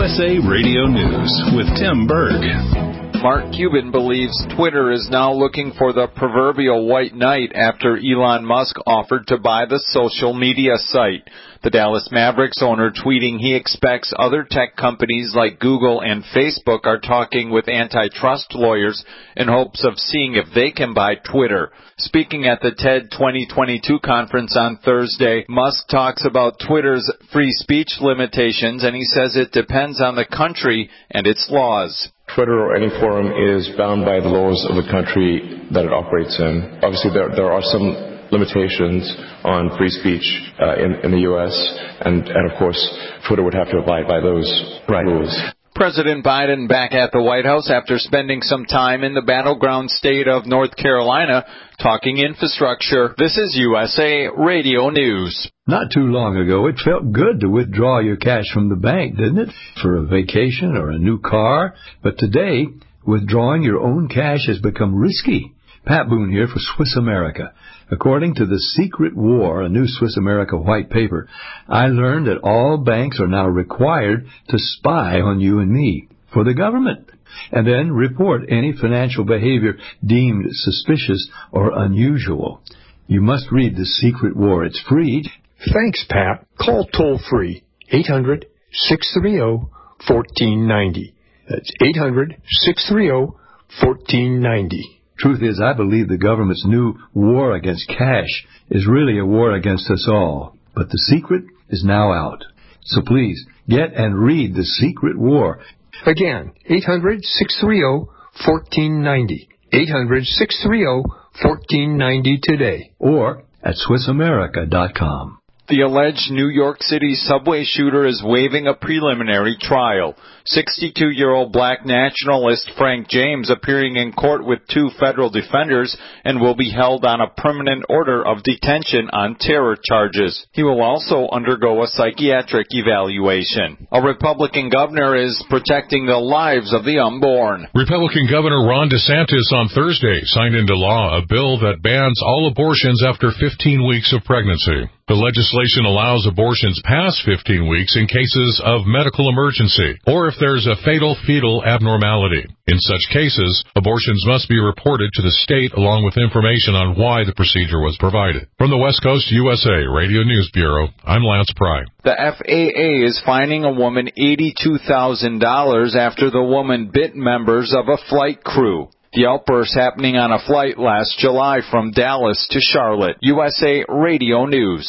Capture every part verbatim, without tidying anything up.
U S A Radio News with Tim Berg. Mark Cuban believes Twitter is now looking for the proverbial white knight after Elon Musk offered to buy the social media site. The Dallas Mavericks owner tweeting he expects other tech companies like Google and Facebook are talking with antitrust lawyers in hopes of seeing if they can buy Twitter. Speaking at the TED twenty twenty-two conference on Thursday, Musk talks about Twitter's free speech limitations, and he says it depends on the country and its laws. Twitter or any forum is bound by the laws of the country that it operates in. Obviously, there, there are some limitations on free speech uh, in, in the U S, and, and of course, Twitter would have to abide by those right. rules. President Biden back at the White House after spending some time in the battleground state of North Carolina talking infrastructure. This is U S A Radio News. Not too long ago, it felt good to withdraw your cash from the bank, didn't it? For a vacation or a new car. But today, withdrawing your own cash has become risky. Pat Boone here for Swiss America. According to The Secret War, a new Swiss America white paper, I learned that all banks are now required to spy on you and me for the government, and then report any financial behavior deemed suspicious or unusual. You must read The Secret War. It's free. Thanks, Pat. Call toll-free eight hundred, six three zero, one four nine zero. That's eight hundred, six three zero, one four nine zero. Truth is, I believe the government's new war against cash is really a war against us all. But the secret is now out. So please, get and read The Secret War. Again, eight hundred, six three zero, one four nine zero. eight hundred, six three zero, one four nine zero today. Or at Swiss America dot com. The alleged New York City subway shooter is waiving a preliminary trial. sixty-two-year-old black nationalist Frank James appearing in court with two federal defenders and will be held on a permanent order of detention on terror charges. He will also undergo a psychiatric evaluation. A Republican governor is protecting the lives of the unborn. Republican Governor Ron DeSantis on Thursday signed into law a bill that bans all abortions after fifteen weeks of pregnancy. The legislation allows abortions past fifteen weeks in cases of medical emergency or if there's a fatal fetal abnormality. In such cases, abortions must be reported to the state along with information on why the procedure was provided. From the West Coast U S A Radio News Bureau, I'm Lance Pry. The F A A is fining a woman eighty-two thousand dollars after the woman bit members of a flight crew. The outburst happening on a flight last July from Dallas to Charlotte. U S A Radio News.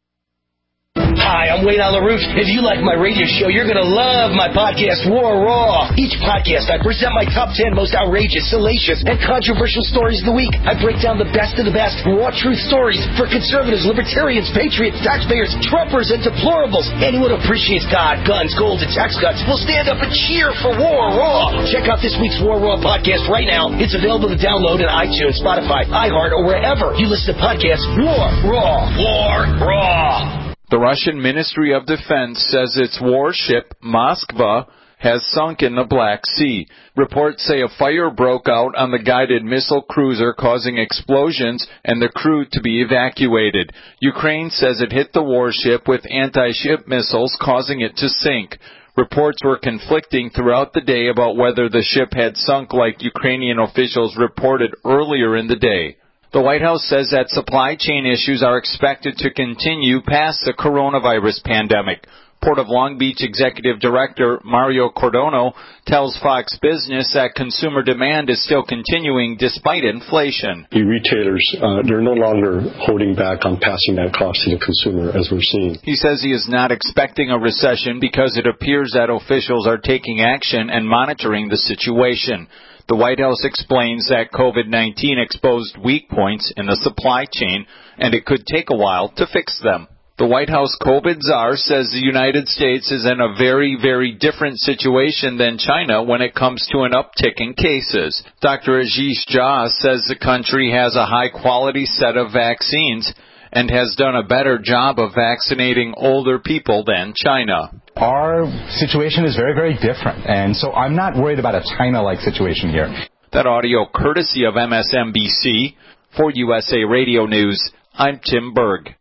Hi, I'm Wayne on the Roof. If you like my radio show, you're going to love my podcast, War Raw. Each podcast, I present my top ten most outrageous, salacious, and controversial stories of the week. I break down the best of the best raw truth stories for conservatives, libertarians, patriots, taxpayers, Trumpers, and deplorables. Anyone who appreciates God, guns, gold, and tax cuts will stand up and cheer for War Raw. Check out this week's War Raw podcast right now. It's available to download on iTunes, Spotify, iHeart, or wherever you listen to podcasts. War Raw. War Raw. The Russian Ministry of Defense says its warship, Moskva, has sunk in the Black Sea. Reports say a fire broke out on the guided missile cruiser, causing explosions and the crew to be evacuated. Ukraine says it hit the warship with anti-ship missiles, causing it to sink. Reports were conflicting throughout the day about whether the ship had sunk like Ukrainian officials reported earlier in the day. The White House says that supply chain issues are expected to continue past the coronavirus pandemic. Port of Long Beach Executive Director Mario Cordano tells Fox Business that consumer demand is still continuing despite inflation. The retailers, uh, they're no longer holding back on passing that cost to the consumer, as we're seeing. He says he is not expecting a recession because it appears that officials are taking action and monitoring the situation. The White House explains that COVID nineteen exposed weak points in the supply chain, and it could take a while to fix them. The White House COVID czar says the United States is in a very, very different situation than China when it comes to an uptick in cases. Doctor Ashish Jha says the country has a high-quality set of vaccines and has done a better job of vaccinating older people than China. Our situation is very, very different, and so I'm not worried about a China-like situation here. That audio courtesy of M S N B C. For U S A Radio News, I'm Tim Berg.